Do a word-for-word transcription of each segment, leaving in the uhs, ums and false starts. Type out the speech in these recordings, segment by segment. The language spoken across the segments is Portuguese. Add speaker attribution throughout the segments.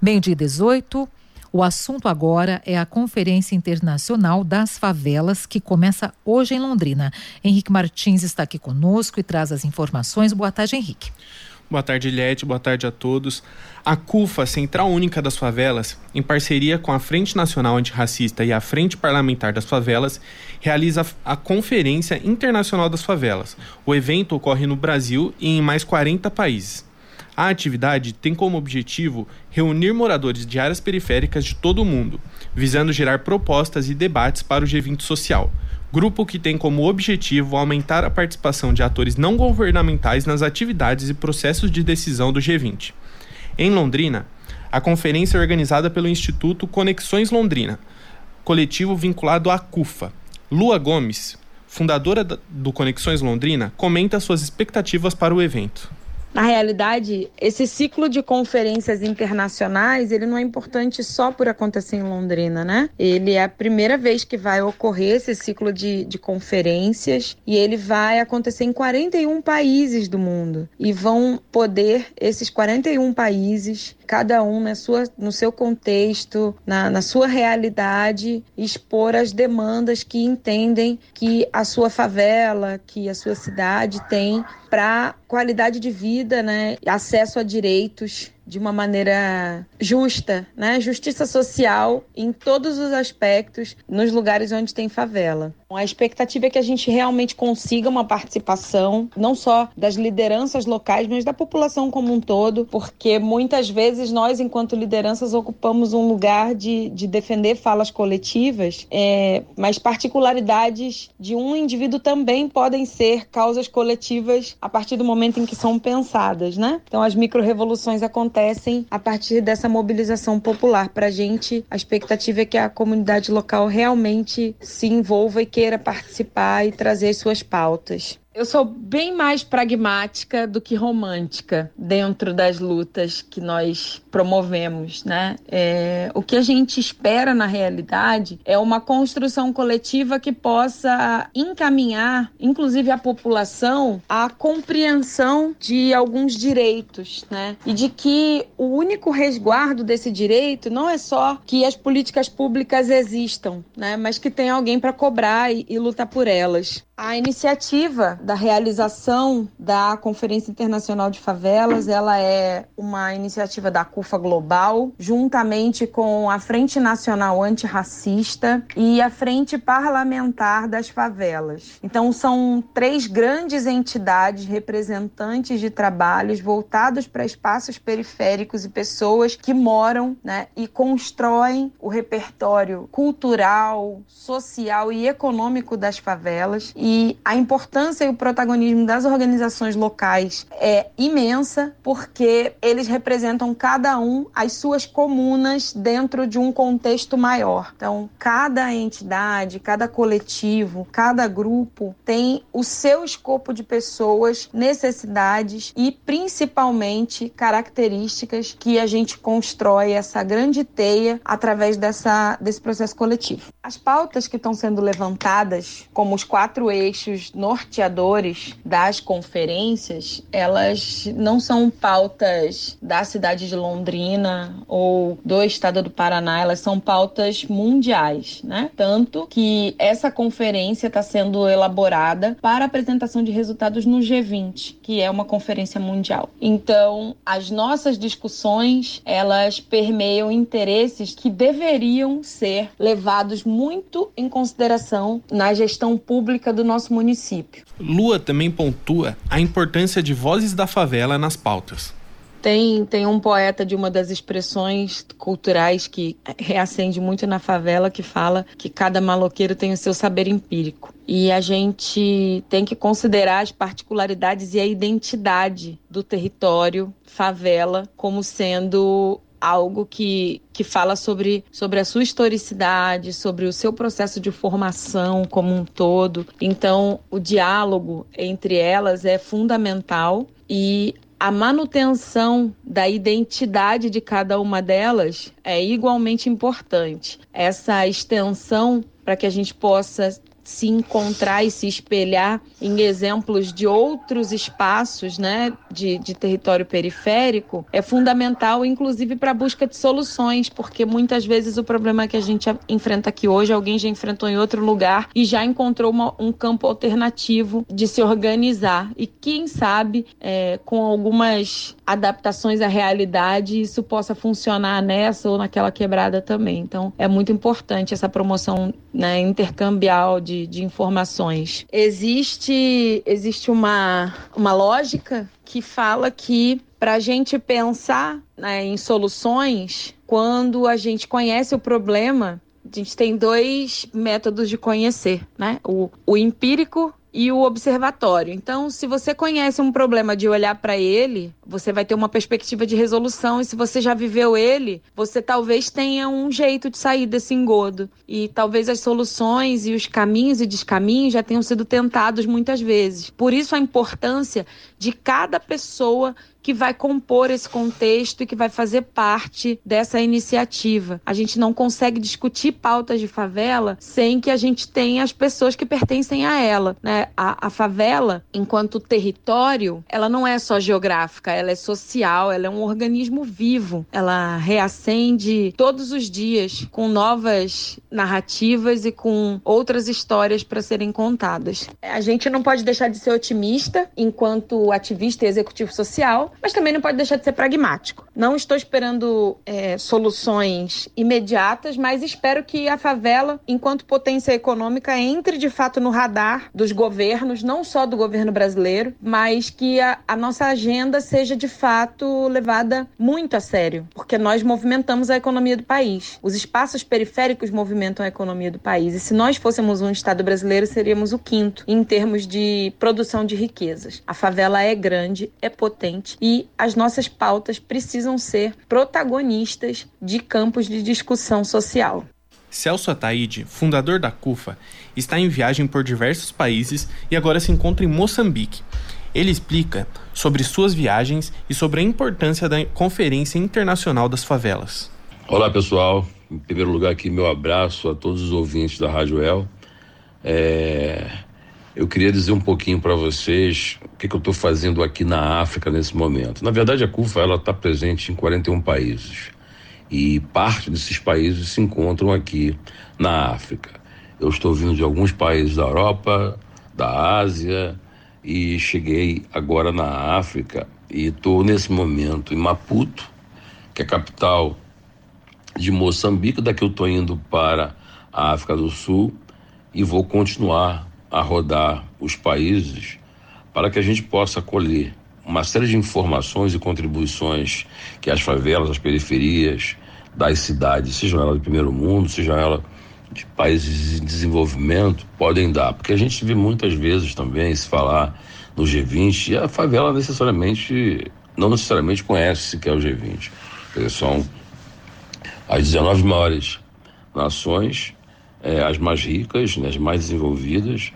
Speaker 1: Meio-dia e dezoito, o assunto agora é a Conferência Internacional das Favelas, que começa hoje em Londrina. Henrique Martins está aqui conosco e traz as informações. Boa tarde, Henrique.
Speaker 2: Boa tarde, Eliette. Boa tarde a todos. A CUFA, Central Única das Favelas, em parceria com a Frente Nacional Antirracista e a Frente Parlamentar das Favelas, realiza a Conferência Internacional das Favelas. O evento ocorre no Brasil e em mais quarenta países. A atividade tem como objetivo reunir moradores de áreas periféricas de todo o mundo, visando gerar propostas e debates para o G vinte Social, grupo que tem como objetivo aumentar a participação de atores não governamentais nas atividades e processos de decisão do G vinte. Em Londrina, a conferência é organizada pelo Instituto Conexões Londrina, coletivo vinculado à CUFA. Lua Gomes, fundadora do Conexões Londrina, comenta suas expectativas para o evento.
Speaker 3: Na realidade, esse ciclo de conferências internacionais, ele não é importante só por acontecer em Londrina, né? Ele é a primeira vez que vai ocorrer esse ciclo de, de conferências e ele vai acontecer em quarenta e um países do mundo. E vão poder, esses quarenta e um países, cada um na sua, no seu contexto, na, na sua realidade, expor as demandas que entendem que a sua favela, que a sua cidade tem para qualidade de vida, né? Acesso a direitos de uma maneira justa, né? Justiça social em todos os aspectos nos lugares onde tem favela. A expectativa é que a gente realmente consiga uma participação, não só das lideranças locais, mas da população como um todo, porque muitas vezes nós, enquanto lideranças, ocupamos um lugar de, de defender falas coletivas, é, mas particularidades de um indivíduo também podem ser causas coletivas a partir do momento em que são pensadas, né? Então as micro-revoluções acontecem a partir dessa mobilização popular. Para a gente, a expectativa é que a comunidade local realmente se envolva e queira participar e trazer suas pautas. Eu sou bem mais pragmática do que romântica dentro das lutas que nós promovemos, né? É, o que a gente espera, na realidade, é uma construção coletiva que possa encaminhar, inclusive a população, à compreensão de alguns direitos, né? E de que o único resguardo desse direito não é só que as políticas públicas existam, né? Mas que tem alguém para cobrar e, e lutar por elas. A iniciativa da realização da Conferência Internacional de Favelas, ela é uma iniciativa da CUFA Global, juntamente com a Frente Nacional Antirracista e a Frente Parlamentar das Favelas. Então, são três grandes entidades representantes de trabalhos voltados para espaços periféricos e pessoas que moram, né, e constroem o repertório cultural, social e econômico das favelas. E a importância e o protagonismo das organizações locais é imensa, porque eles representam cada um as suas comunas dentro de um contexto maior. Então, cada entidade, cada coletivo, cada grupo tem o seu escopo de pessoas, necessidades e, principalmente, características que a gente constrói essa grande teia através dessa, desse processo coletivo. As pautas que estão sendo levantadas, como os quatro eixos norteadores das conferências, elas não são pautas da cidade de Londrina ou do estado do Paraná, elas são pautas mundiais, né? Tanto que essa conferência está sendo elaborada para apresentação de resultados no G vinte, que é uma conferência mundial. Então, as nossas discussões, elas permeiam interesses que deveriam ser levados muito em consideração na gestão pública do nosso município.
Speaker 2: Lua também pontua a importância de vozes da favela nas pautas.
Speaker 3: Tem, tem um poeta de uma das expressões culturais que reacende muito na favela, que fala que cada maloqueiro tem o seu saber empírico. E a gente tem que considerar as particularidades e a identidade do território favela como sendo algo que, que fala sobre, sobre a sua historicidade, sobre o seu processo de formação como um todo. Então, o diálogo entre elas é fundamental e a manutenção da identidade de cada uma delas é igualmente importante. Essa extensão para que a gente possa se encontrar e se espelhar em exemplos de outros espaços, né, de, de território periférico, é fundamental, inclusive para a busca de soluções, porque muitas vezes o problema que a gente enfrenta aqui hoje, alguém já enfrentou em outro lugar e já encontrou uma, um campo alternativo de se organizar. E quem sabe, é, com algumas adaptações à realidade, isso possa funcionar nessa ou naquela quebrada também. Então, é muito importante essa promoção, né, intercambial de, de informações. Existe, existe uma, uma lógica que fala que para a gente pensar, né, em soluções, quando a gente conhece o problema, a gente tem dois métodos de conhecer, né? O, o empírico e o observatório. Então, se você conhece um problema de olhar para ele, você vai ter uma perspectiva de resolução, e se você já viveu ele, você talvez tenha um jeito de sair desse engodo. E talvez as soluções e os caminhos e descaminhos já tenham sido tentados muitas vezes. Por isso a importância de cada pessoa que vai compor esse contexto e que vai fazer parte dessa iniciativa. A gente não consegue discutir pautas de favela sem que a gente tenha as pessoas que pertencem a ela, né? A, a favela, enquanto território, ela não é só geográfica, ela é social, ela é um organismo vivo. Ela reacende todos os dias com novas narrativas e com outras histórias para serem contadas. A gente não pode deixar de ser otimista enquanto ativista e executivo social, mas também não pode deixar de ser pragmático. Não estou esperando é, soluções imediatas, mas espero que a favela, enquanto potência econômica, entre de fato no radar dos governos, não só do governo brasileiro, mas que a, a nossa agenda seja de fato levada muito a sério, porque nós movimentamos a economia do país. Os espaços periféricos movimentam a economia do país, e se nós fôssemos um estado brasileiro, seríamos o quinto em termos de produção de riquezas. A favela é grande, é potente, e as nossas pautas precisam ser protagonistas de campos de discussão social.
Speaker 2: Celso Ataíde, fundador da CUFA, está em viagem por diversos países e agora se encontra em Moçambique. Ele explica sobre suas viagens e sobre a importância da Conferência Internacional das Favelas.
Speaker 4: Olá, pessoal. Em primeiro lugar aqui, meu abraço a todos os ouvintes da Rádio El. É... Eu queria dizer um pouquinho para vocês o que, que eu estou fazendo aqui na África nesse momento. Na verdade, a CUFA está presente em quarenta e um países. E parte desses países se encontram aqui na África. Eu estou vindo de alguns países da Europa, da Ásia, e cheguei agora na África e estou nesse momento em Maputo, que é a capital de Moçambique. Daqui eu estou indo para a África do Sul e vou continuar a rodar os países para que a gente possa colher uma série de informações e contribuições que as favelas, as periferias das cidades, sejam elas do primeiro mundo, sejam elas de países em desenvolvimento, podem dar. Porque a gente vê muitas vezes também se falar no G vinte, e a favela necessariamente, não necessariamente conhece o que é o G vinte. Eles são as dezenove maiores nações, é, as mais ricas, né, as mais desenvolvidas,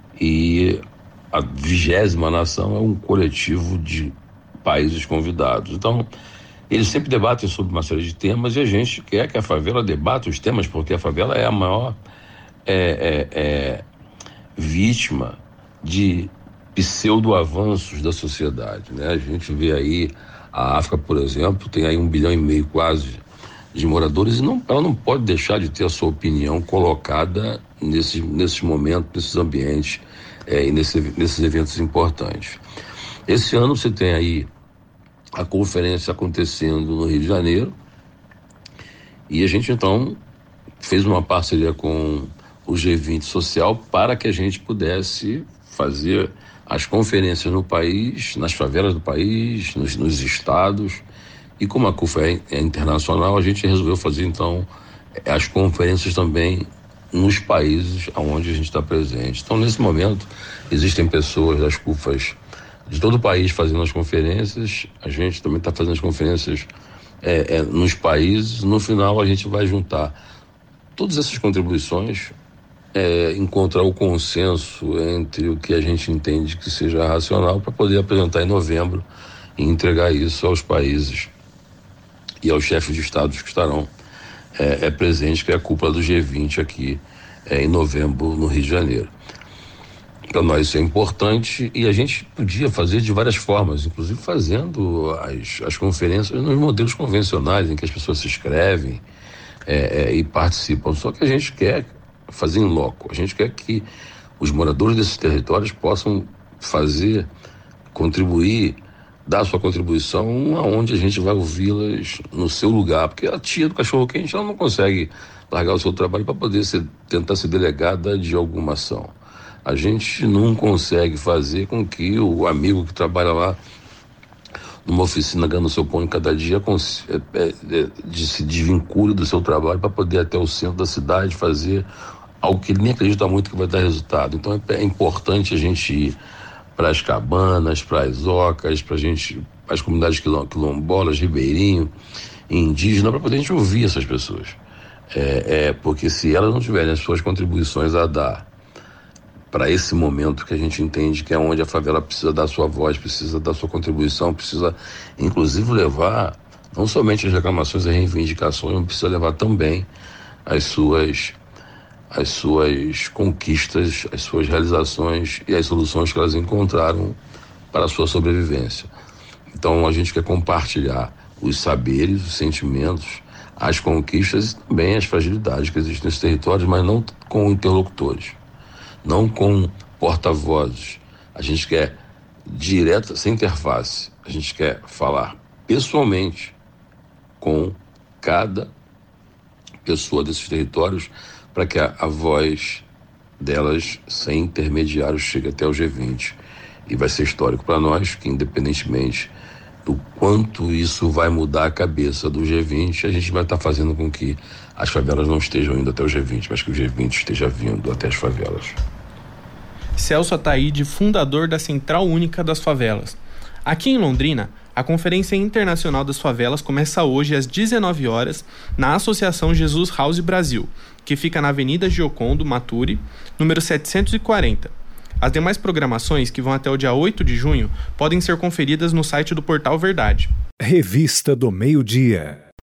Speaker 4: e a vigésima nação é um coletivo de países convidados. Então, eles sempre debatem sobre uma série de temas e a gente quer que a favela debata os temas, porque a favela é a maior é, é, é, vítima de pseudo-avanços da sociedade, né? A gente vê aí a África, por exemplo, tem aí um bilhão e meio quase de moradores e não, ela não pode deixar de ter a sua opinião colocada nesses, nesses momentos, nesses ambientes é, e nesse, nesses eventos importantes. Esse ano você tem aí a conferência acontecendo no Rio de Janeiro e a gente então fez uma parceria com o G vinte Social para que a gente pudesse fazer as conferências no país, nas favelas do país, nos, nos estados. E como a CUFA é, é internacional, a gente resolveu fazer então as conferências também nos países onde a gente está presente. Então, nesse momento, existem pessoas das CUFAs de todo o país fazendo as conferências. A gente também está fazendo as conferências é, é, nos países. No final, a gente vai juntar todas essas contribuições, é, encontrar o consenso entre o que a gente entende que seja racional para poder apresentar em novembro e entregar isso aos países e aos chefes de estados que estarão é, é presentes, que é a cúpula do G vinte aqui é, em novembro no Rio de Janeiro. Para nós isso é importante e a gente podia fazer de várias formas, inclusive fazendo as, as conferências nos modelos convencionais em que as pessoas se inscrevem é, é, e participam. Só que a gente quer fazer em loco, a gente quer que os moradores desses territórios possam fazer, contribuir, dar sua contribuição aonde a gente vai ouvi-las no seu lugar, porque a tia do cachorro-quente ela não consegue largar o seu trabalho para poder ser, tentar ser delegada de alguma ação. A gente não consegue fazer com que o amigo que trabalha lá numa oficina ganhando seu pão em cada dia de se desvincule do seu trabalho para poder ir até o centro da cidade fazer algo que ele nem acredita muito que vai dar resultado. Então é, é importante a gente ir para as cabanas, para as ocas, para a gente, as comunidades quilombolas, ribeirinho, indígena, para poder a gente ouvir essas pessoas. É, é, porque se elas não tiverem as suas contribuições a dar para esse momento que a gente entende que é onde a favela precisa dar sua voz, precisa dar sua contribuição, precisa inclusive levar não somente as reclamações e reivindicações, mas precisa levar também as suas, as suas conquistas, as suas realizações e as soluções que elas encontraram para a sua sobrevivência. Então a gente quer compartilhar os saberes, os sentimentos, as conquistas e também as fragilidades que existem nesses territórios, mas não com interlocutores, não com porta-vozes. A gente quer direta, sem interface. A gente quer falar pessoalmente com cada pessoa desses territórios para que a, a voz delas, sem intermediários, chegue até o G vinte. E vai ser histórico para nós que, independentemente do quanto isso vai mudar a cabeça do G vinte, a gente vai estar tá fazendo com que as favelas não estejam indo até o G vinte, mas que o G vinte esteja vindo até as favelas.
Speaker 2: Celso Ataíde, fundador da Central Única das Favelas. Aqui em Londrina, a Conferência Internacional das Favelas começa hoje às dezenove horas na Associação Jesus House Brasil, que fica na Avenida Giocondo Maturi, número setecentos e quarenta. As demais programações, que vão até o dia oito de junho, podem ser conferidas no site do Portal Verdade.
Speaker 5: Revista do Meio-Dia.